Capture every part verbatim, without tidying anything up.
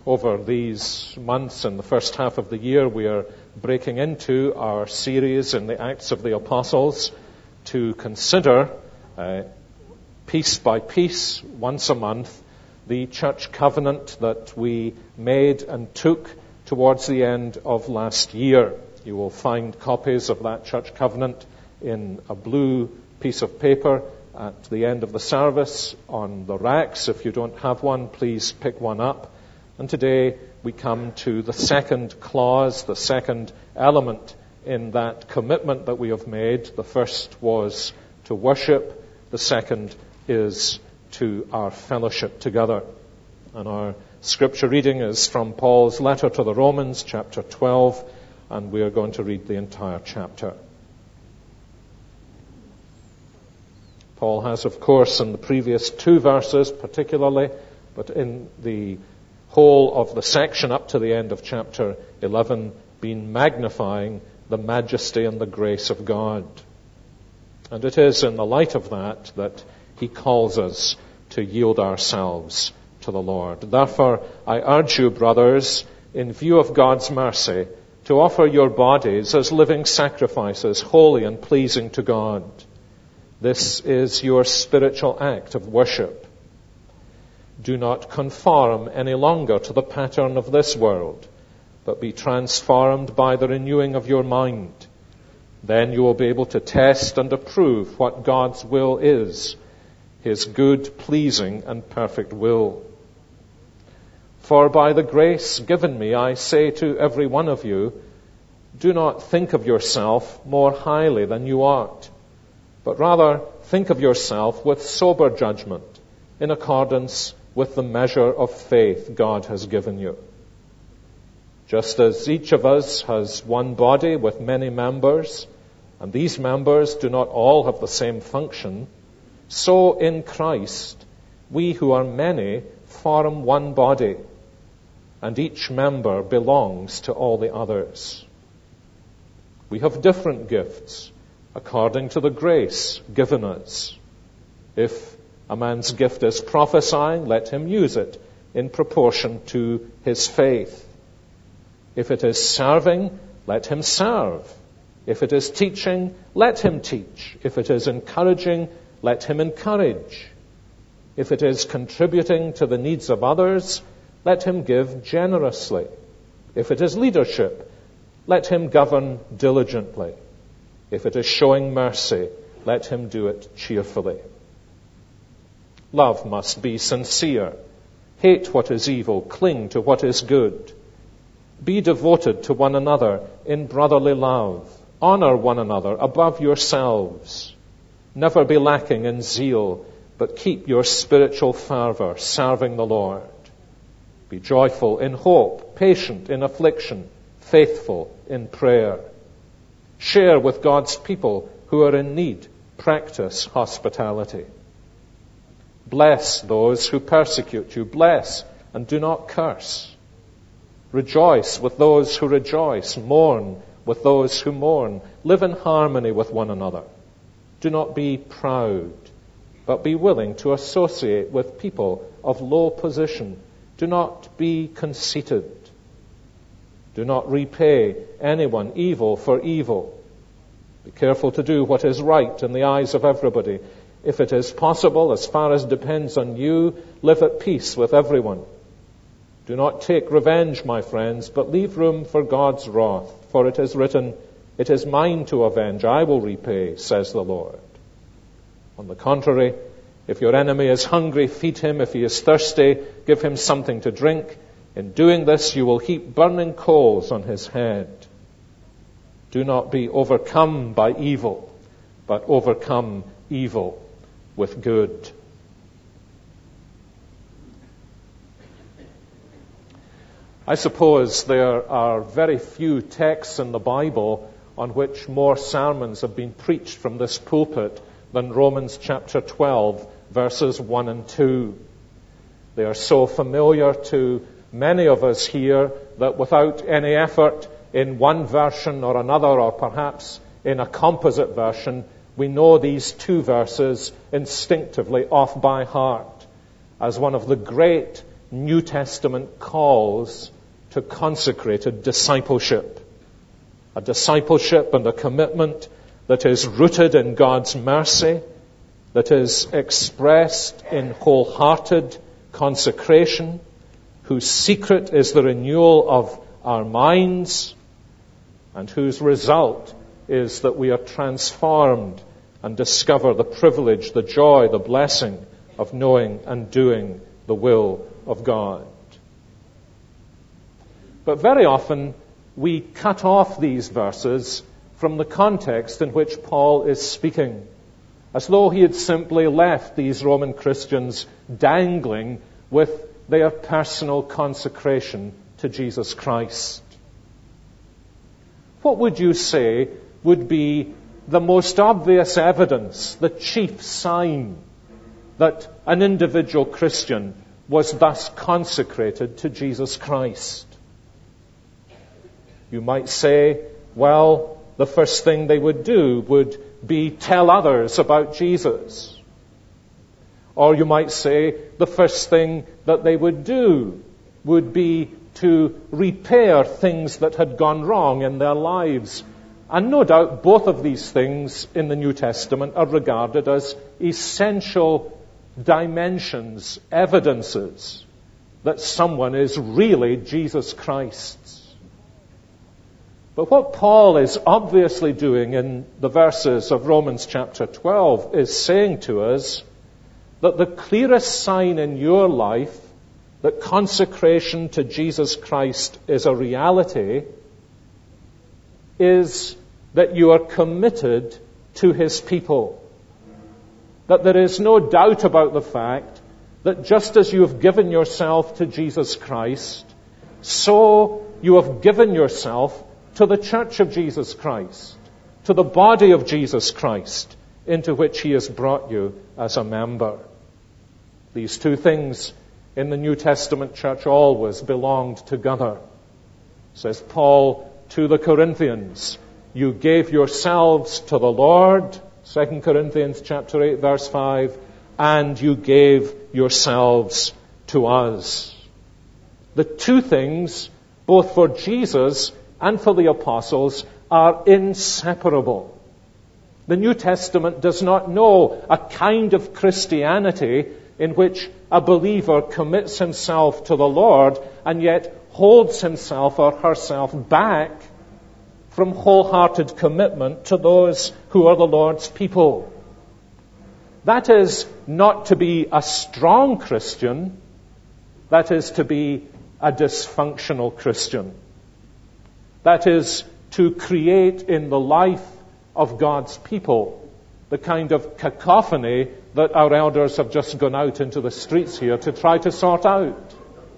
over these months and the first half of the year, we are breaking into our series in the Acts of the Apostles to consider uh, piece by piece, once a month, the church covenant that we made and took towards the end of last year. You will find copies of that church covenant in a blue piece of paper at the end of the service on the racks. If you don't have one, please pick one up. And today we come to the second clause, the second element in that commitment that we have made. The first was to worship. The second is to our fellowship together. And our scripture reading is from Paul's letter to the Romans, chapter twelve, and we are going to read the entire chapter. Paul has, of course, in the previous two verses particularly, but in the whole of the section up to the end of chapter eleven, been magnifying the majesty and the grace of God. And it is in the light of that that he calls us to yield ourselves to the Lord. Therefore, I urge you, brothers, in view of God's mercy, to offer your bodies as living sacrifices, holy and pleasing to God. This is your spiritual act of worship. Do not conform any longer to the pattern of this world, but be transformed by the renewing of your mind. Then you will be able to test and approve what God's will is, His good, pleasing, and perfect will. For by the grace given me, I say to every one of you, do not think of yourself more highly than you ought, but rather think of yourself with sober judgment, in accordance with the measure of faith God has given you. Just as each of us has one body with many members, and these members do not all have the same function, so in Christ we who are many form one body, and each member belongs to all the others. We have different gifts according to the grace given us. If a man's gift is prophesying, let him use it in proportion to his faith. If it is serving, let him serve. If it is teaching, let him teach. If it is encouraging, let him encourage. If it is contributing to the needs of others, let him give generously. If it is leadership, let him govern diligently. If it is showing mercy, let him do it cheerfully. Love must be sincere. Hate what is evil, cling to what is good. Be devoted to one another in brotherly love. Honor one another above yourselves. Never be lacking in zeal, but keep your spiritual fervor, serving the Lord. Be joyful in hope, patient in affliction, faithful in prayer. Share with God's people who are in need. Practice hospitality. Bless those who persecute you. Bless and do not curse. Rejoice with those who rejoice. Mourn with those who mourn. Live in harmony with one another. Do not be proud, but be willing to associate with people of low position. Do not be conceited. Do not repay anyone evil for evil. Be careful to do what is right in the eyes of everybody. If it is possible, as far as depends on you, live at peace with everyone. Do not take revenge, my friends, but leave room for God's wrath. For it is written, it is mine to avenge, I will repay, says the Lord. On the contrary, if your enemy is hungry, feed him. If he is thirsty, give him something to drink. In doing this, you will heap burning coals on his head. Do not be overcome by evil, but overcome evil with good. I suppose there are very few texts in the Bible on which more sermons have been preached from this pulpit than Romans chapter twelve, verses one and two. They are so familiar to many of us here that without any effort in one version or another, or perhaps in a composite version, we know these two verses instinctively off by heart as one of the great New Testament calls to consecrated discipleship. A discipleship and a commitment that is rooted in God's mercy, that is expressed in wholehearted consecration, whose secret is the renewal of our minds, and whose result is that we are transformed and discover the privilege, the joy, the blessing of knowing and doing the will of God. But very often we cut off these verses from the context in which Paul is speaking, as though he had simply left these Roman Christians dangling with their personal consecration to Jesus Christ. What would you say would be the most obvious evidence, the chief sign that an individual Christian was thus consecrated to Jesus Christ? You might say, well, the first thing they would do would be tell others about Jesus. Or you might say the first thing that they would do would be to repair things that had gone wrong in their lives. And no doubt both of these things in the New Testament are regarded as essential dimensions, evidences that someone is really Jesus Christ's. But what Paul is obviously doing in the verses of Romans chapter twelve is saying to us that the clearest sign in your life that consecration to Jesus Christ is a reality is that you are committed to His people. That there is no doubt about the fact that just as you have given yourself to Jesus Christ, so you have given yourself to the church of Jesus Christ, to the body of Jesus Christ, into which He has brought you as a member. These two things in the New Testament church always belonged together. Says Paul to the Corinthians, you gave yourselves to the Lord, Second Corinthians chapter eight, verse five, and you gave yourselves to us. The two things, both for Jesus and for the apostles, are inseparable. The New Testament does not know a kind of Christianity in which a believer commits himself to the Lord and yet holds himself or herself back from wholehearted commitment to those who are the Lord's people. That is not to be a strong Christian. That is to be a dysfunctional Christian. That is to create in the life of God's people the kind of cacophony that our elders have just gone out into the streets here to try to sort out.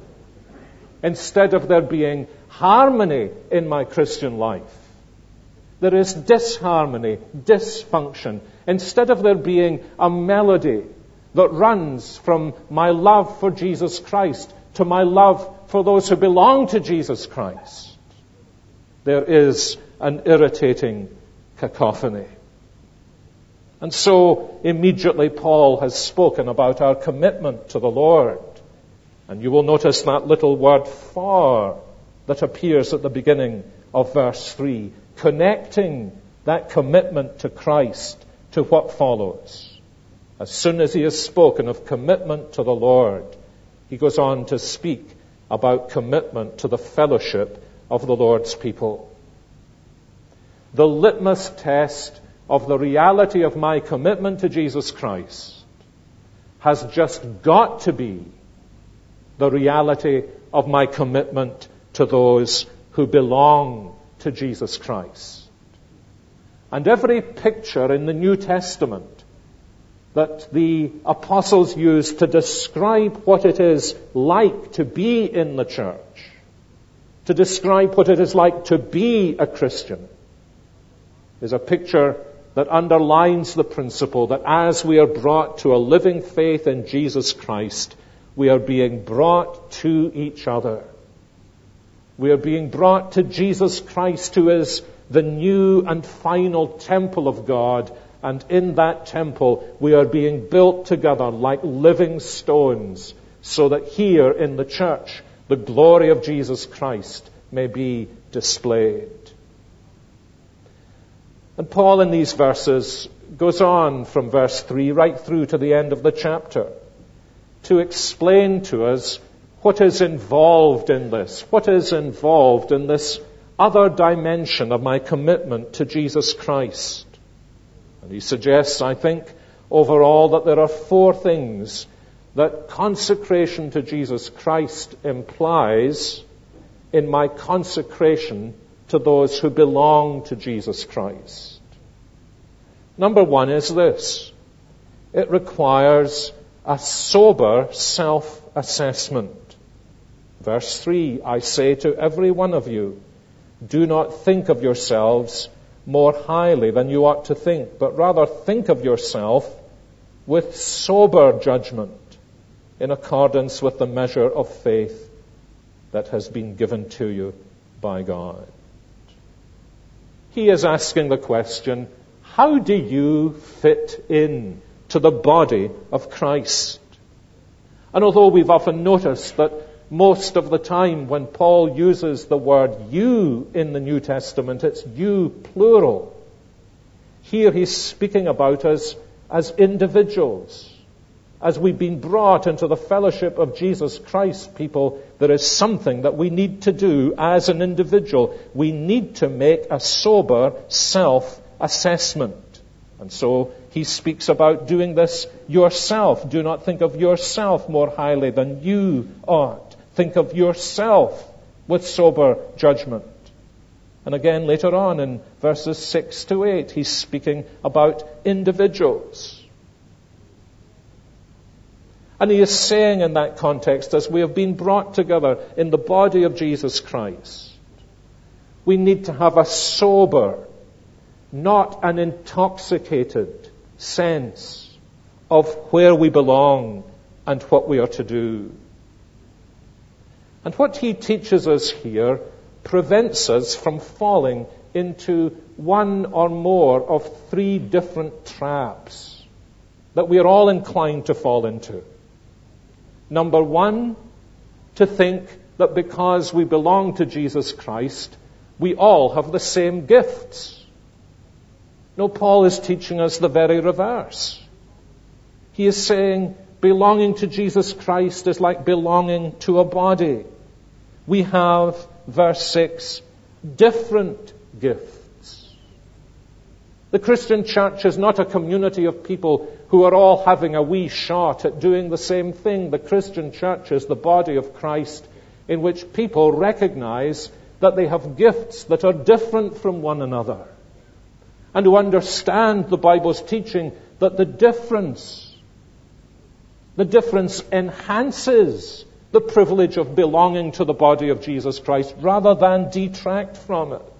Instead of there being harmony in my Christian life, there is disharmony, dysfunction. Instead of there being a melody that runs from my love for Jesus Christ to my love for those who belong to Jesus Christ, there is an irritating cacophony. And so immediately Paul has spoken about our commitment to the Lord. And you will notice that little word for that appears at the beginning of verse three, connecting that commitment to Christ to what follows. As soon as he has spoken of commitment to the Lord, he goes on to speak about commitment to the fellowship of the Lord's people. The litmus test of the reality of my commitment to Jesus Christ has just got to be the reality of my commitment to those who belong to Jesus Christ. And every picture in the New Testament that the apostles used to describe what it is like to be in the church, to describe what it is like to be a Christian, is a picture that underlines the principle that as we are brought to a living faith in Jesus Christ, we are being brought to each other. We are being brought to Jesus Christ, who is the new and final temple of God, and in that temple we are being built together like living stones so that here in the church, the glory of Jesus Christ may be displayed. And Paul in these verses goes on from verse three right through to the end of the chapter to explain to us what is involved in this, what is involved in this other dimension of my commitment to Jesus Christ. And he suggests, I think, overall that there are four things that consecration to Jesus Christ implies in my consecration to those who belong to Jesus Christ. Number one is this: it requires a sober self-assessment. Verse three, I say to every one of you, do not think of yourselves more highly than you ought to think, but rather think of yourself with sober judgment in accordance with the measure of faith that has been given to you by God. He is asking the question, how do you fit in to the body of Christ? And although we've often noticed that most of the time when Paul uses the word you in the New Testament, it's you plural. Here he's speaking about us as individuals. As we've been brought into the fellowship of Jesus Christ, people, there is something that we need to do as an individual. We need to make a sober self-assessment. And so he speaks about doing this yourself. Do not think of yourself more highly than you ought. Think of yourself with sober judgment. And again, later on in verses six to eight, he's speaking about individuals. And he is saying in that context, as we have been brought together in the body of Jesus Christ, we need to have a sober, not an intoxicated sense of where we belong and what we are to do. And what he teaches us here prevents us from falling into one or more of three different traps that we are all inclined to fall into. Number one, to think that because we belong to Jesus Christ, we all have the same gifts. No, Paul is teaching us the very reverse. He is saying belonging to Jesus Christ is like belonging to a body. We have, verse six, different gifts. The Christian church is not a community of people who are all having a wee shot at doing the same thing. The Christian church is the body of Christ in which people recognize that they have gifts that are different from one another, and who understand the Bible's teaching that the difference, the difference enhances the privilege of belonging to the body of Jesus Christ rather than detract from it.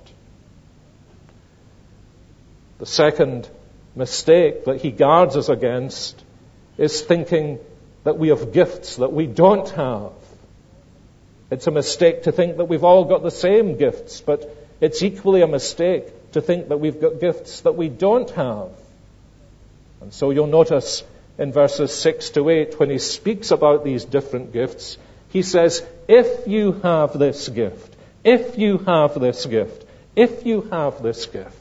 The second mistake that he guards us against is thinking that we have gifts that we don't have. It's a mistake to think that we've all got the same gifts, but it's equally a mistake to think that we've got gifts that we don't have. And so you'll notice in verses six to eight, when he speaks about these different gifts, he says, if you have this gift, if you have this gift, if you have this gift.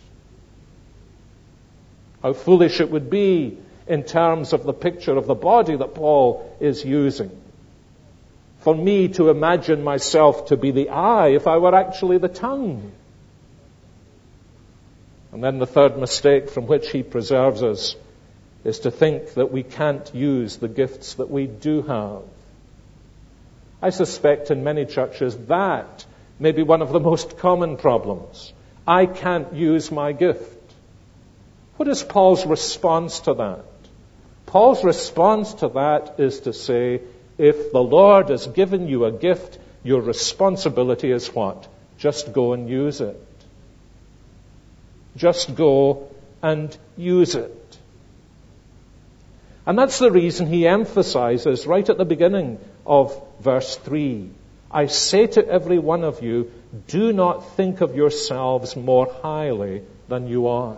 How foolish it would be in terms of the picture of the body that Paul is using, for me to imagine myself to be the eye if I were actually the tongue. And then the third mistake from which he preserves us is to think that we can't use the gifts that we do have. I suspect in many churches that may be one of the most common problems. I can't use my gift. What is Paul's response to that? Paul's response to that is to say, if the Lord has given you a gift, your responsibility is what? Just go and use it. Just go and use it. And that's the reason he emphasizes right at the beginning of verse three, I say to every one of you, do not think of yourselves more highly than you ought.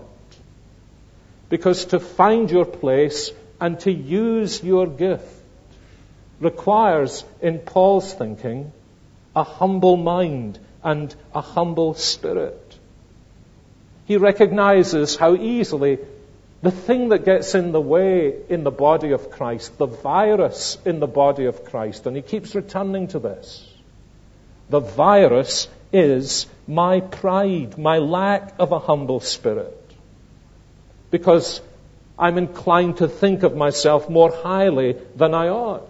Because to find your place and to use your gift requires, in Paul's thinking, a humble mind and a humble spirit. He recognizes how easily the thing that gets in the way in the body of Christ, the virus in the body of Christ, and he keeps returning to this. The virus is my pride, my lack of a humble spirit. Because I'm inclined to think of myself more highly than I ought.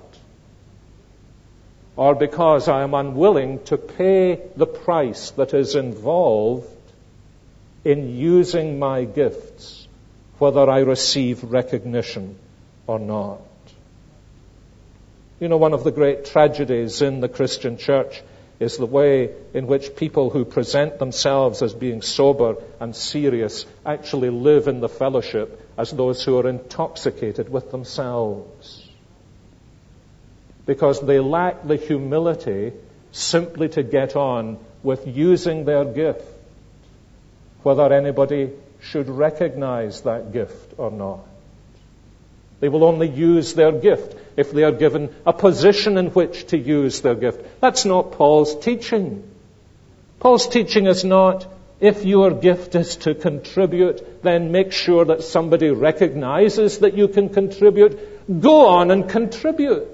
Or because I am unwilling to pay the price that is involved in using my gifts, whether I receive recognition or not. You know, one of the great tragedies in the Christian church is the way in which people who present themselves as being sober and serious actually live in the fellowship as those who are intoxicated with themselves. Because they lack the humility simply to get on with using their gift, whether anybody should recognize that gift or not. They will only use their gift if they are given a position in which to use their gift. That's not Paul's teaching. Paul's teaching is not, if your gift is to contribute, then make sure that somebody recognizes that you can contribute. Go on and contribute.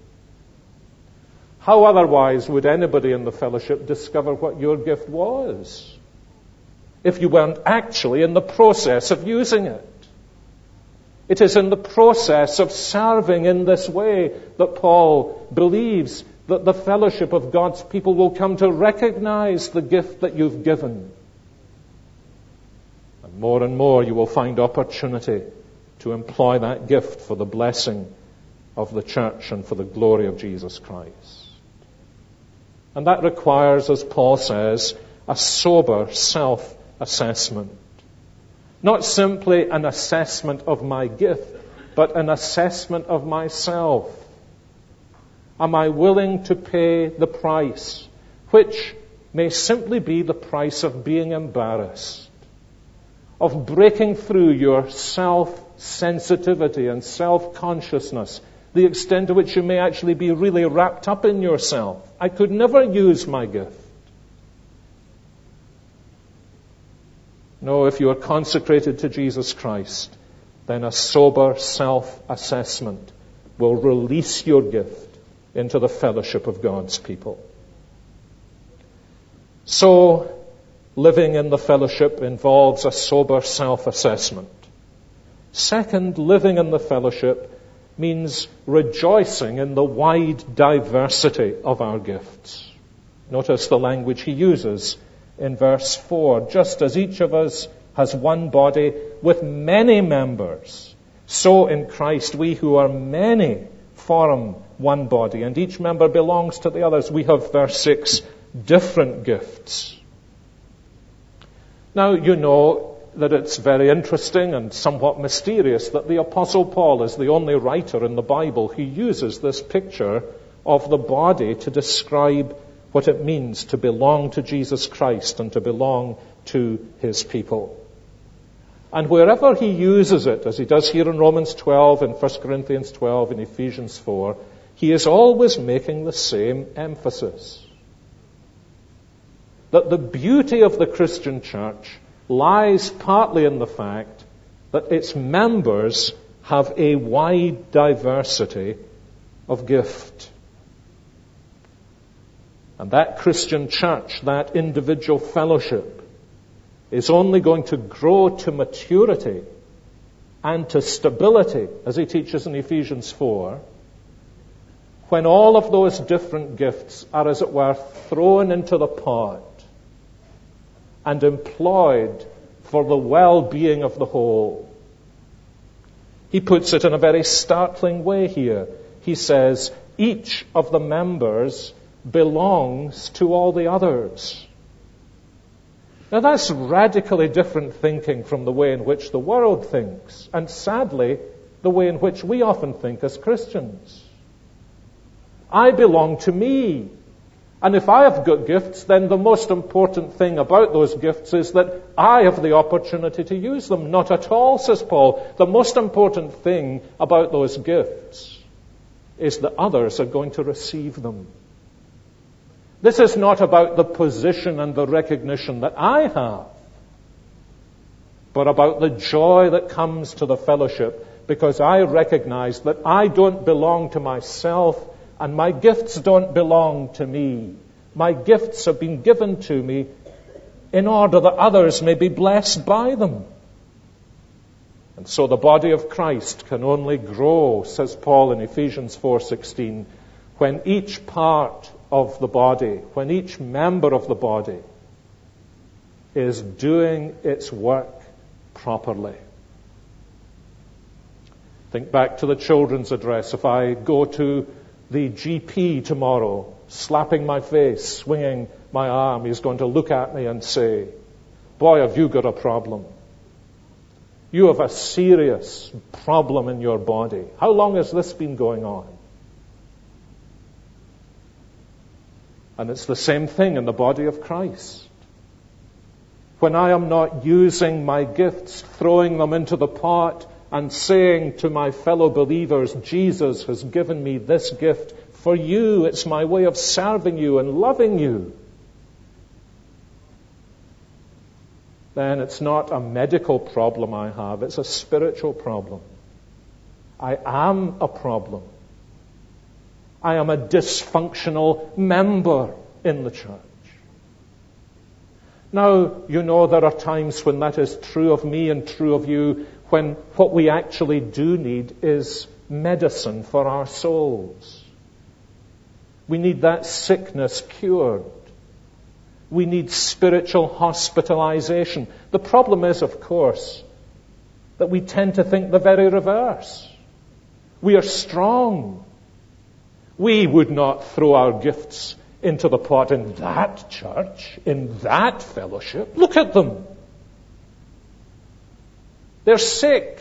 How otherwise would anybody in the fellowship discover what your gift was if you weren't actually in the process of using it? It is in the process of serving in this way that Paul believes that the fellowship of God's people will come to recognize the gift that you've given. And more and more you will find opportunity to employ that gift for the blessing of the church and for the glory of Jesus Christ. And that requires, as Paul says, a sober self-assessment. Not simply an assessment of my gift, but an assessment of myself. Am I willing to pay the price, which may simply be the price of being embarrassed, of breaking through your self-sensitivity and self-consciousness, the extent to which you may actually be really wrapped up in yourself. I could never use my gift. No, if you are consecrated to Jesus Christ, then a sober self-assessment will release your gift into the fellowship of God's people. So, living in the fellowship involves a sober self-assessment. Second, living in the fellowship means rejoicing in the wide diversity of our gifts. Notice the language he uses in verse four. Just as each of us has one body with many members, so in Christ we who are many form one body, and each member belongs to the others. We have, verse six, different gifts. Now, you know that it's very interesting and somewhat mysterious that the Apostle Paul is the only writer in the Bible who uses this picture of the body to describe what it means to belong to Jesus Christ and to belong to his people. And wherever he uses it, as he does here in Romans twelve, in First Corinthians twelve, in Ephesians four, he is always making the same emphasis. That the beauty of the Christian church lies partly in the fact that its members have a wide diversity of gift. And that Christian church, that individual fellowship, is only going to grow to maturity and to stability, as he teaches in Ephesians four, when all of those different gifts are, as it were, thrown into the pot and employed for the well-being of the whole. He puts it in a very startling way here. He says, each of the members belongs to all the others. Now that's radically different thinking from the way in which the world thinks, and sadly, the way in which we often think as Christians. I belong to me. And if I have got gifts, then the most important thing about those gifts is that I have the opportunity to use them. Not at all, says Paul. The most important thing about those gifts is that others are going to receive them. This is not about the position and the recognition that I have, but about the joy that comes to the fellowship because I recognize that I don't belong to myself and my gifts don't belong to me. My gifts have been given to me in order that others may be blessed by them. And so the body of Christ can only grow, says Paul in Ephesians four sixteen, when each part of the body, when each member of the body is doing its work properly. Think back to the children's address. If I go to the G P tomorrow, slapping my face, swinging my arm, he's going to look at me and say, "Boy, have you got a problem. You have a serious problem in your body. How long has this been going on?" And it's the same thing in the body of Christ. When I am not using my gifts, throwing them into the pot and saying to my fellow believers, "Jesus has given me this gift for you. It's my way of serving you and loving you," then it's not a medical problem I have, it's a spiritual problem. I am a problem. I am a dysfunctional member in the church. Now, you know there are times when that is true of me and true of you, when what we actually do need is medicine for our souls. We need that sickness cured. We need spiritual hospitalization. The problem is, of course, that we tend to think the very reverse. We are strong. We would not throw our gifts into the pot in that church, in that fellowship. Look at them. They're sick.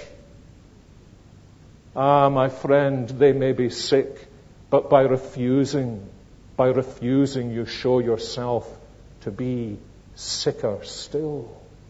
Ah, my friend, they may be sick, but by refusing, by refusing, you show yourself to be sicker still.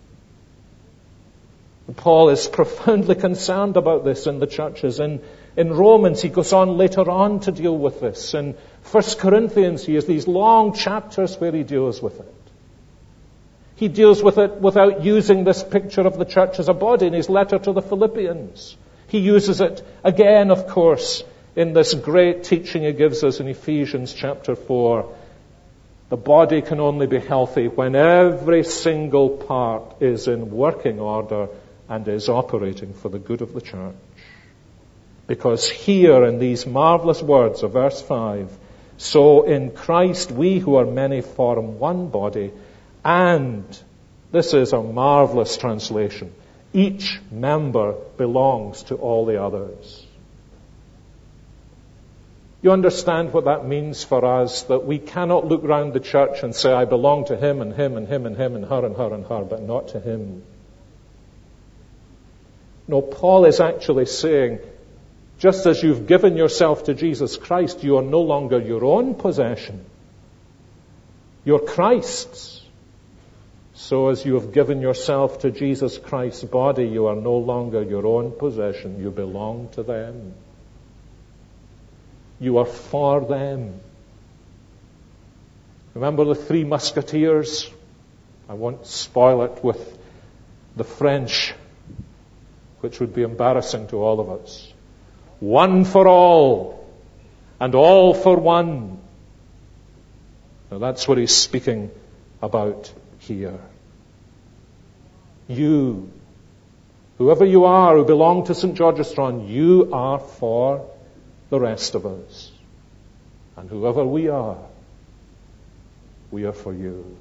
And Paul is profoundly concerned about this in the churches. In, in Romans, he goes on later on to deal with this. In First Corinthians, he has these long chapters where he deals with it. He deals with it without using this picture of the church as a body in his letter to the Philippians. He uses it again, of course, in this great teaching he gives us in Ephesians chapter four. The body can only be healthy when every single part is in working order and is operating for the good of the church. Because here in these marvelous words of verse five, "So in Christ we who are many form one body, and," this is a marvelous translation, "each member belongs to all the others." You understand what that means for us, that we cannot look round the church and say, "I belong to him and him and him and him and her and her and her," but not to him. No, Paul is actually saying, just as you've given yourself to Jesus Christ, you are no longer your own possession. You're Christ's. So as you have given yourself to Jesus Christ's body, you are no longer your own possession. You belong to them. You are for them. Remember the Three Musketeers? I won't spoil it with the French, which would be embarrassing to all of us. One for all, and all for one. Now that's what he's speaking about here. You, whoever you are who belong to Saint Georgestown, you are for the rest of us. And whoever we are, we are for you.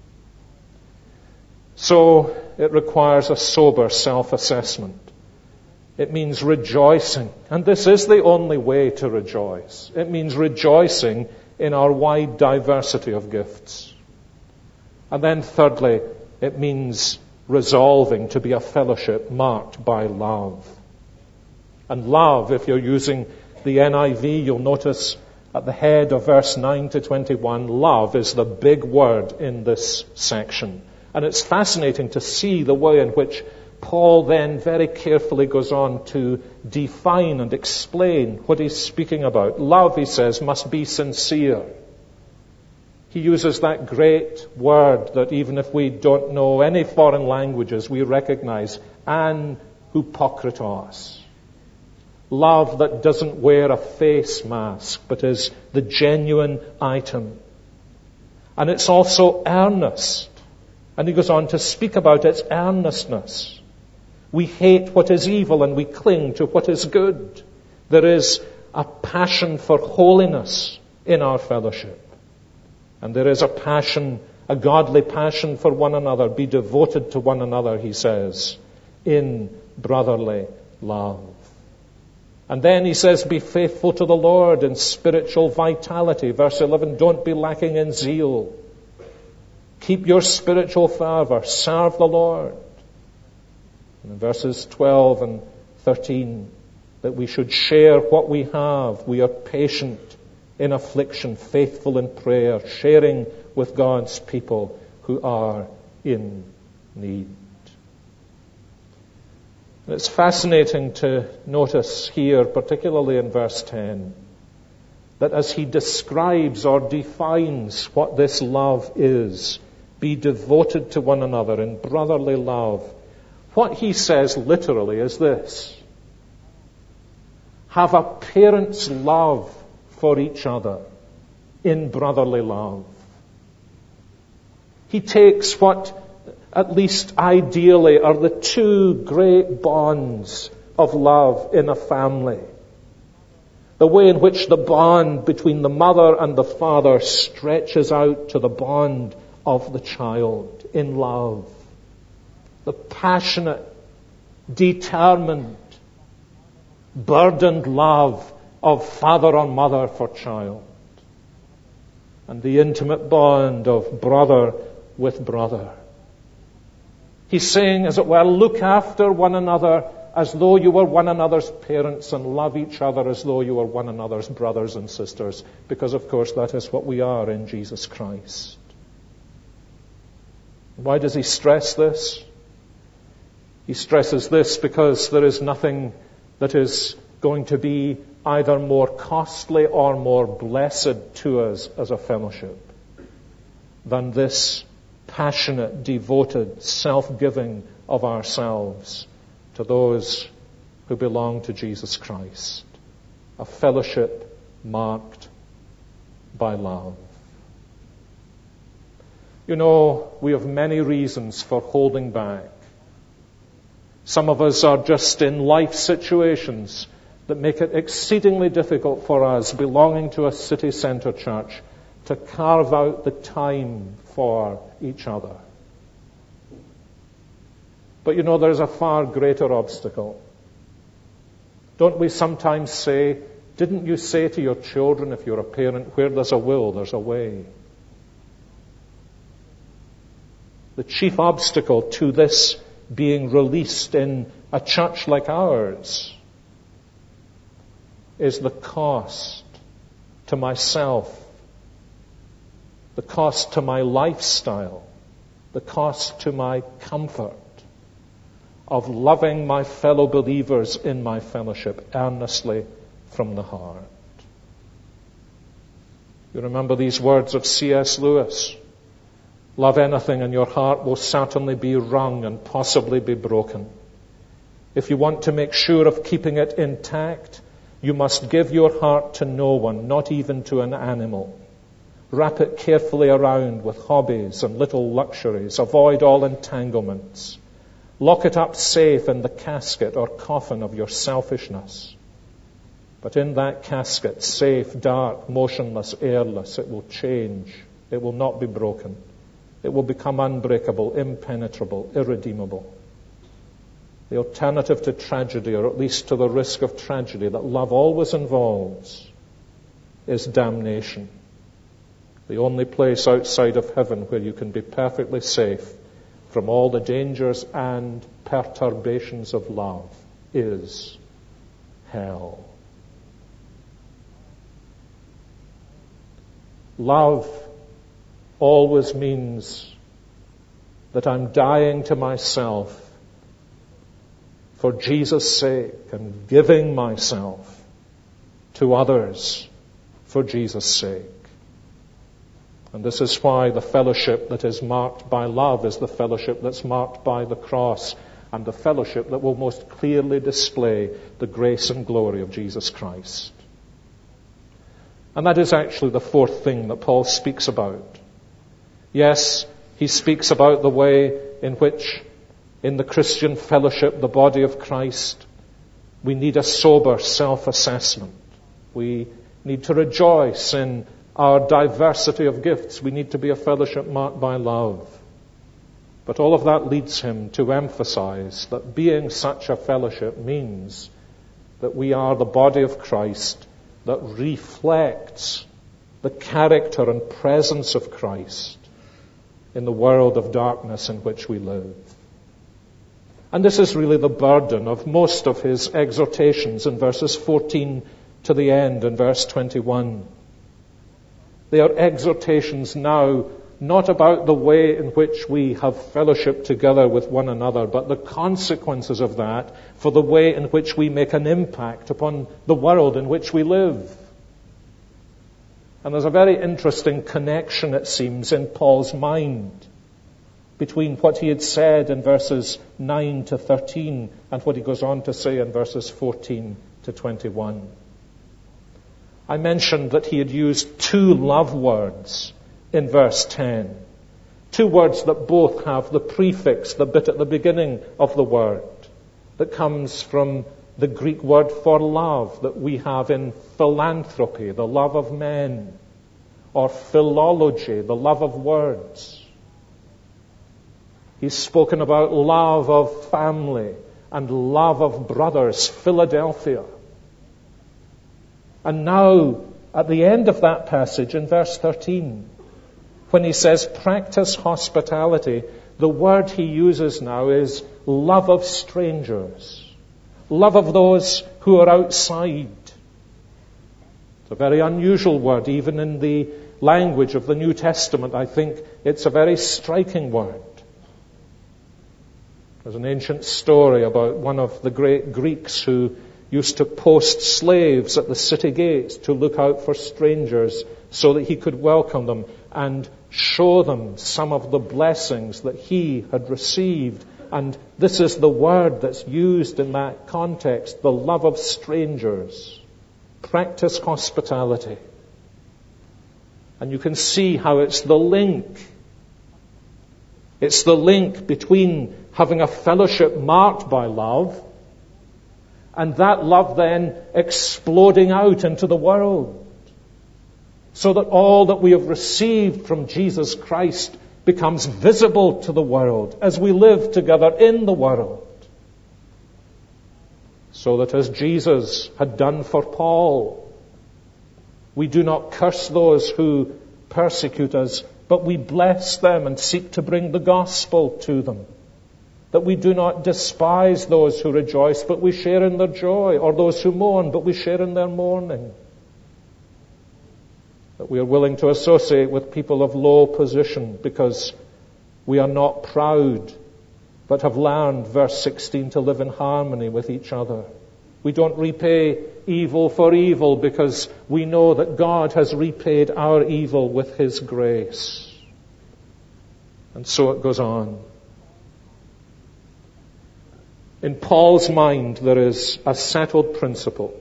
So it requires a sober self-assessment. It means rejoicing. And this is the only way to rejoice. It means rejoicing in our wide diversity of gifts. And then thirdly, it means resolving to be a fellowship marked by love. And love, if you're using the N I V, you'll notice at the head of verse nine to twenty-one, love is the big word in this section. And it's fascinating to see the way in which Paul then very carefully goes on to define and explain what he's speaking about. Love, he says, must be sincere. He uses that great word that even if we don't know any foreign languages, we recognize, an hypokritos. Love that doesn't wear a face mask, but is the genuine item. And it's also earnest. And he goes on to speak about its earnestness. We hate what is evil and we cling to what is good. There is a passion for holiness in our fellowship. And there is a passion, a godly passion for one another. Be devoted to one another, he says, in brotherly love. And then he says, be faithful to the Lord in spiritual vitality. Verse eleven, don't be lacking in zeal. Keep your spiritual fervor. Serve the Lord. And in verses twelve and thirteen, that we should share what we have. We are patient in affliction, faithful in prayer, sharing with God's people who are in need. And it's fascinating to notice here, particularly in verse ten, that as he describes or defines what this love is, be devoted to one another in brotherly love, what he says literally is this: have a parent's love for each other in brotherly love. He takes what, at least ideally, are the two great bonds of love in a family. The way in which the bond between the mother and the father stretches out to the bond of the child in love. The passionate, determined, burdened love of father or mother for child. And the intimate bond of brother with brother. He's saying, as it were, look after one another as though you were one another's parents, and love each other as though you were one another's brothers and sisters, because of course that is what we are in Jesus Christ. Why does he stress this? He stresses this because there is nothing that is going to be either more costly or more blessed to us as a fellowship than this passionate, devoted, self-giving of ourselves to those who belong to Jesus Christ. A fellowship marked by love. You know, we have many reasons for holding back. Some of us are just in life situations that make it exceedingly difficult for us, belonging to a city centre church, to carve out the time for each other. But you know, there's a far greater obstacle. Don't we sometimes say, didn't you say to your children, if you're a parent, where there's a will, there's a way? The chief obstacle to this being released in a church like ours is the cost to myself, the cost to my lifestyle, the cost to my comfort of loving my fellow believers in my fellowship earnestly from the heart. You remember these words of C S Lewis: love anything and your heart will certainly be wrung and possibly be broken. If you want to make sure of keeping it intact, you must give your heart to no one, not even to an animal. Wrap it carefully around with hobbies and little luxuries. Avoid all entanglements. Lock it up safe in the casket or coffin of your selfishness. But in that casket, safe, dark, motionless, airless, it will change. It will not be broken. It will become unbreakable, impenetrable, irredeemable. The alternative to tragedy, or at least to the risk of tragedy that love always involves, is damnation. The only place outside of heaven where you can be perfectly safe from all the dangers and perturbations of love is hell. Love always means that I'm dying to myself for Jesus' sake and giving myself to others for Jesus' sake. And this is why the fellowship that is marked by love is the fellowship that's marked by the cross, and the fellowship that will most clearly display the grace and glory of Jesus Christ. And that is actually the fourth thing that Paul speaks about. Yes, he speaks about the way in which, in the Christian fellowship, the body of Christ, we need a sober self-assessment. We need to rejoice in our diversity of gifts. We need to be a fellowship marked by love. But all of that leads him to emphasize that being such a fellowship means that we are the body of Christ that reflects the character and presence of Christ in the world of darkness in which we live. And this is really the burden of most of his exhortations in verses fourteen to the end in verse twenty-one. They are exhortations now not about the way in which we have fellowship together with one another, but the consequences of that for the way in which we make an impact upon the world in which we live. And there's a very interesting connection, it seems, in Paul's mind between what he had said in verses nine to thirteen and what he goes on to say in verses fourteen to twenty-one. I mentioned that he had used two love words in verse ten. Two words that both have the prefix, the bit at the beginning of the word, that comes from the Greek word for love that we have in philanthropy, the love of men, or philology, the love of words. He's spoken about love of family and love of brothers, Philadelphia. And now, at the end of that passage, in verse thirteen, when he says practice hospitality, the word he uses now is love of strangers, love of those who are outside. It's a very unusual word, even in the language of the New Testament. I think it's a very striking word. There's an ancient story about one of the great Greeks who used to post slaves at the city gates to look out for strangers so that he could welcome them and show them some of the blessings that he had received. And this is the word that's used in that context, the love of strangers. Practice hospitality. And you can see how it's the link. It's the link between having a fellowship marked by love and that love then exploding out into the world, so that all that we have received from Jesus Christ becomes visible to the world as we live together in the world. So that as Jesus had done for Paul, we do not curse those who persecute us, but we bless them and seek to bring the gospel to them. That we do not despise those who rejoice, but we share in their joy, or those who mourn, but we share in their mourning. That we are willing to associate with people of low position because we are not proud, but have learned, verse sixteen, to live in harmony with each other. We don't repay evil for evil because we know that God has repaid our evil with His grace. And so it goes on. In Paul's mind, there is a settled principle.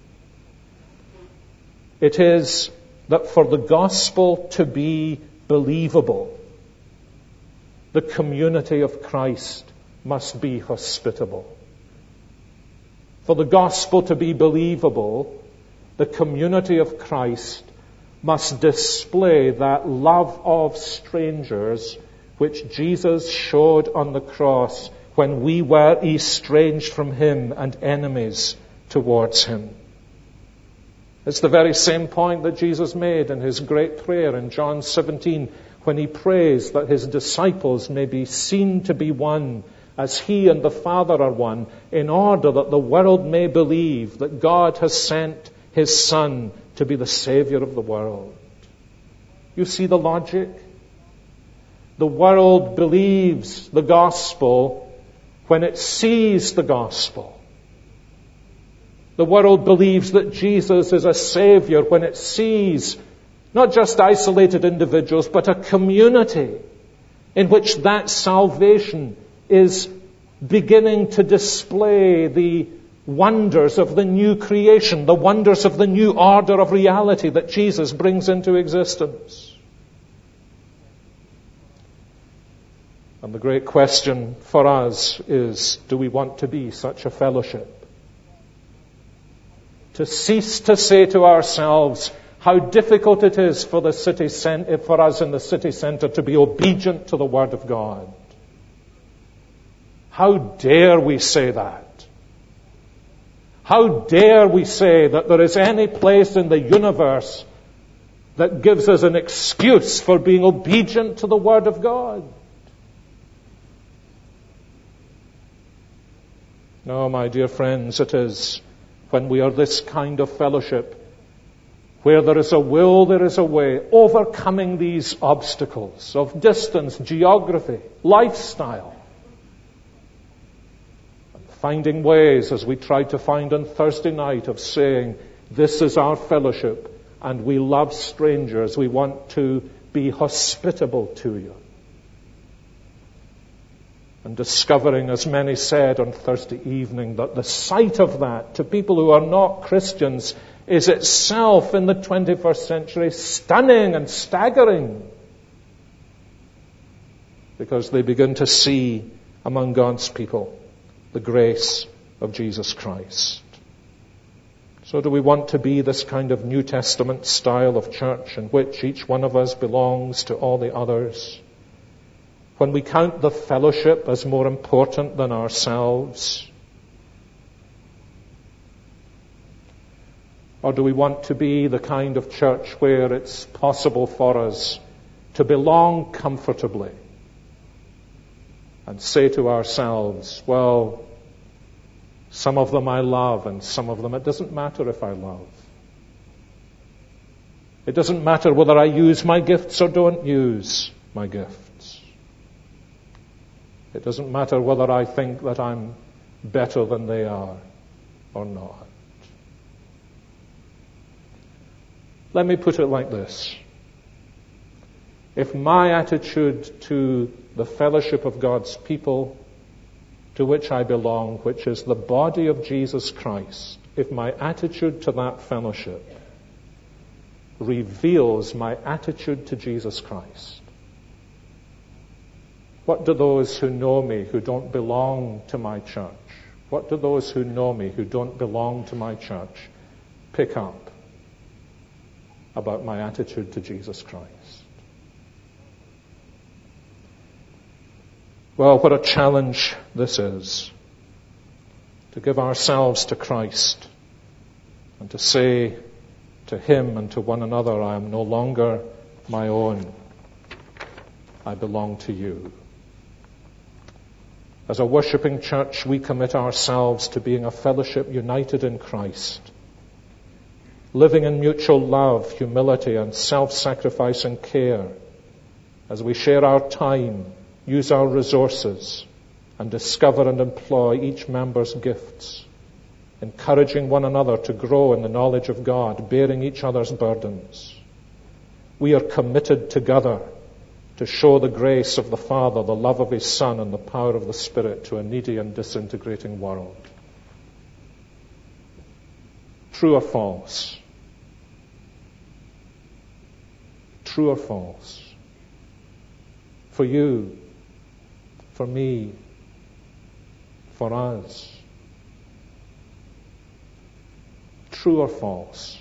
It is that for the gospel to be believable, the community of Christ must be hospitable. For the gospel to be believable, the community of Christ must display that love of strangers which Jesus showed on the cross when we were estranged from Him and enemies towards Him. It's the very same point that Jesus made in His great prayer in John seventeen, when He prays that His disciples may be seen to be one as He and the Father are one, in order that the world may believe that God has sent His Son to be the Savior of the world. You see the logic? The world believes the gospel when it sees the gospel. The world believes that Jesus is a Savior when it sees not just isolated individuals, but a community in which that salvation is beginning to display the wonders of the new creation, the wonders of the new order of reality that Jesus brings into existence. And the great question for us is, do we want to be such a fellowship? To cease to say to ourselves how difficult it is for the city cent- for us in the city centre to be obedient to the Word of God. How dare we say that? How dare we say that there is any place in the universe that gives us an excuse for being obedient to the Word of God? No, my dear friends, it is when we are this kind of fellowship, where there is a will, there is a way, overcoming these obstacles of distance, geography, lifestyle, and finding ways, as we tried to find on Thursday night, of saying, this is our fellowship, and we love strangers, we want to be hospitable to you. And discovering, as many said on Thursday evening, that the sight of that to people who are not Christians is itself in the twenty-first century stunning and staggering, because they begin to see among God's people the grace of Jesus Christ. So do we want to be this kind of New Testament style of church in which each one of us belongs to all the others? When we count the fellowship as more important than ourselves? Or do we want to be the kind of church where it's possible for us to belong comfortably and say to ourselves, well, some of them I love and some of them it doesn't matter if I love. It doesn't matter whether I use my gifts or don't use my gifts. It doesn't matter whether I think that I'm better than they are or not. Let me put it like this. If my attitude to the fellowship of God's people to which I belong, which is the body of Jesus Christ, if my attitude to that fellowship reveals my attitude to Jesus Christ, what do those who know me who don't belong to my church, what do those who know me who don't belong to my church pick up about my attitude to Jesus Christ? Well, what a challenge this is, to give ourselves to Christ and to say to Him and to one another, I am no longer my own, I belong to you. As a worshipping church, we commit ourselves to being a fellowship united in Christ, living in mutual love, humility, and self-sacrifice and care as we share our time, use our resources, and discover and employ each member's gifts, encouraging one another to grow in the knowledge of God, bearing each other's burdens. We are committed together to show the grace of the Father, the love of His Son, and the power of the Spirit to a needy and disintegrating world. True or false? True or false? For you, for me, for us. True or false?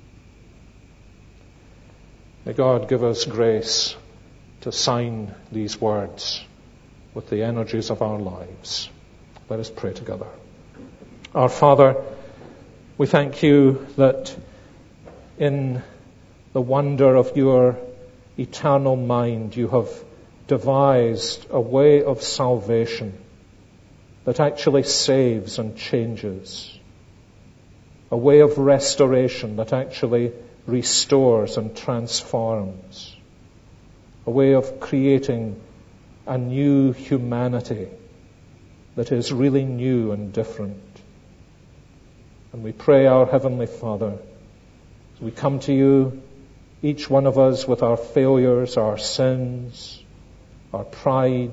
May God give us grace to sign these words with the energies of our lives. Let us pray together. Our Father, we thank you that in the wonder of your eternal mind, you have devised a way of salvation that actually saves and changes, a way of restoration that actually restores and transforms, a way of creating a new humanity that is really new and different. And we pray, our Heavenly Father, as we come to you, each one of us with our failures, our sins, our pride,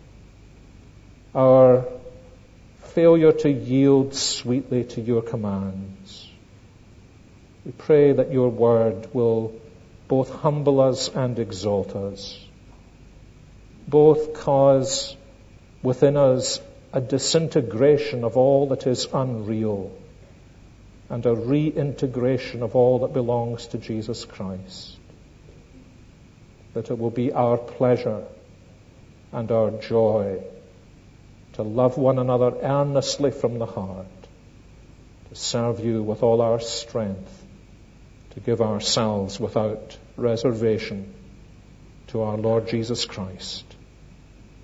our failure to yield sweetly to your commands. We pray that your word will both humble us and exalt us, both cause within us a disintegration of all that is unreal and a reintegration of all that belongs to Jesus Christ. That it will be our pleasure and our joy to love one another earnestly from the heart, to serve you with all our strength, to give ourselves without reservation to our Lord Jesus Christ,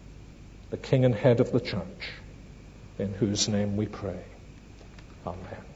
the King and Head of the Church, in whose name we pray. Amen.